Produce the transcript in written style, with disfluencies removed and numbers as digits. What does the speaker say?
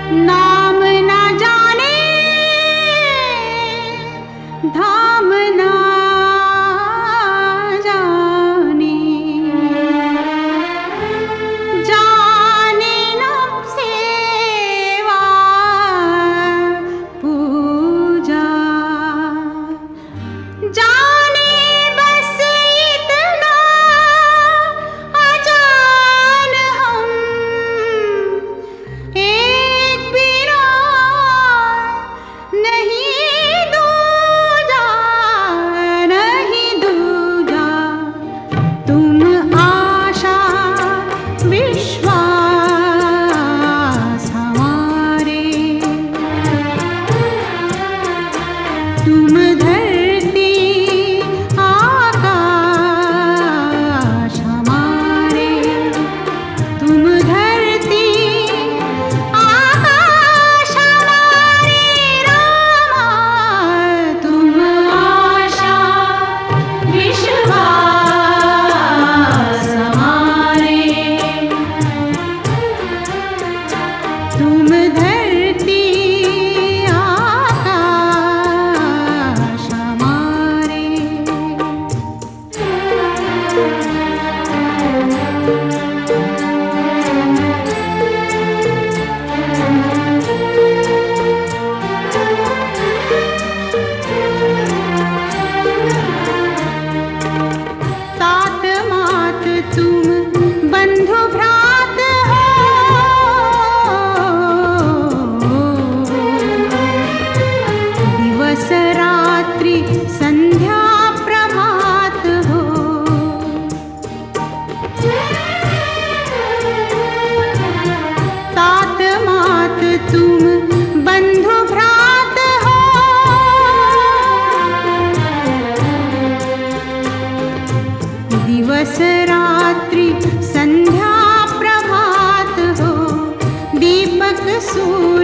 नाम ना जाने धाम ना जाने, जाने ना सेवा पूजा, जाने बस इतना अजान हम, एक बिना नहीं दूजा, नहीं दूजा। तुम आशा विश्वास हमारे, तुम धरती आकाश हमारे, तुम धरती आकाश हमारे रामा, तुम आशा विश्वास हमारे, तुम धरती आकाश हमारे। तात मात तुम बंधु भ्रात हो, दिवस रात्रि संध्या प्रभात हो। तात मात तुम बंधु भ्रात हो, दिवस रात्रि संध्या प्रभात हो। दीपक सूर्य